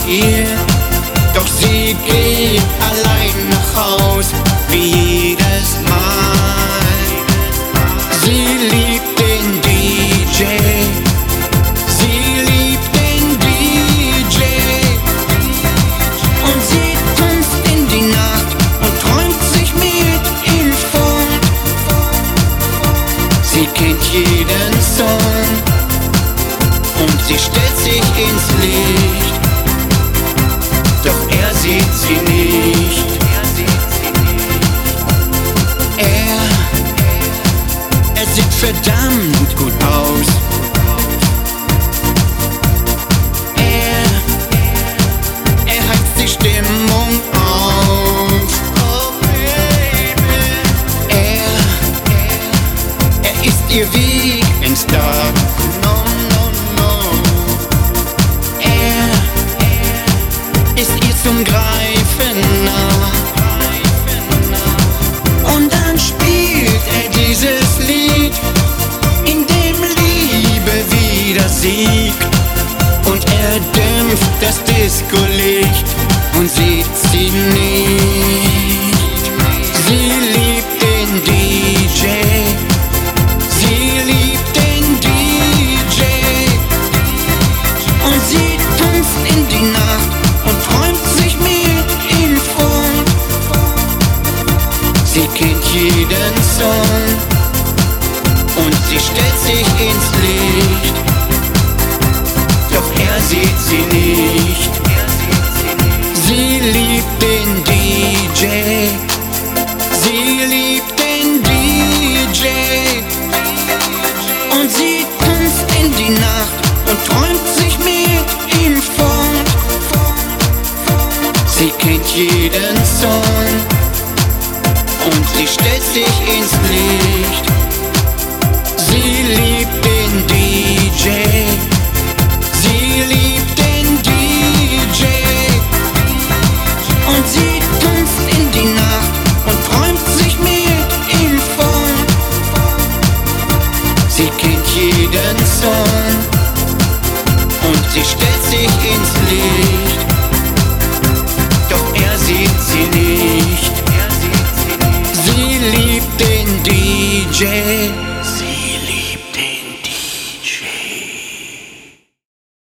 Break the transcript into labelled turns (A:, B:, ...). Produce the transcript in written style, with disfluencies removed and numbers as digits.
A: ihr. Doch sie geht allein nach Haus, wie jedes Mal. Sie liebt den DJ, sie liebt den DJ. Und sie tanzt in die Nacht und träumt sich mit ihm fort. Sie kennt jeden Song und sie stellt sich ins Licht. Doch er sieht sie nicht. Er sieht verdammt gut aus. Er heizt die Stimmung auf. Er ist ihr Weekendstar. Ist ihr zum Greifen nah. Und dann spielt er dieses Lied, in dem Liebe wieder siegt. Und er dämpft das Disco-Licht und sieht sie nicht. Sie liebt den DJ, sie liebt den DJ. Und sie tanzt in die Nacht und träumt sich mit ihm fort. Sie kennt jeden Song und sie stellt sich ins Licht. Doch er sieht sie nicht. Sie liebt den DJ, sie liebt den DJ. Und sie tanzt in die Nacht und träumt sich mit ihm fort. Sie kennt jeden Song und sie stellt sich ins Licht. Sie liebt den DJ.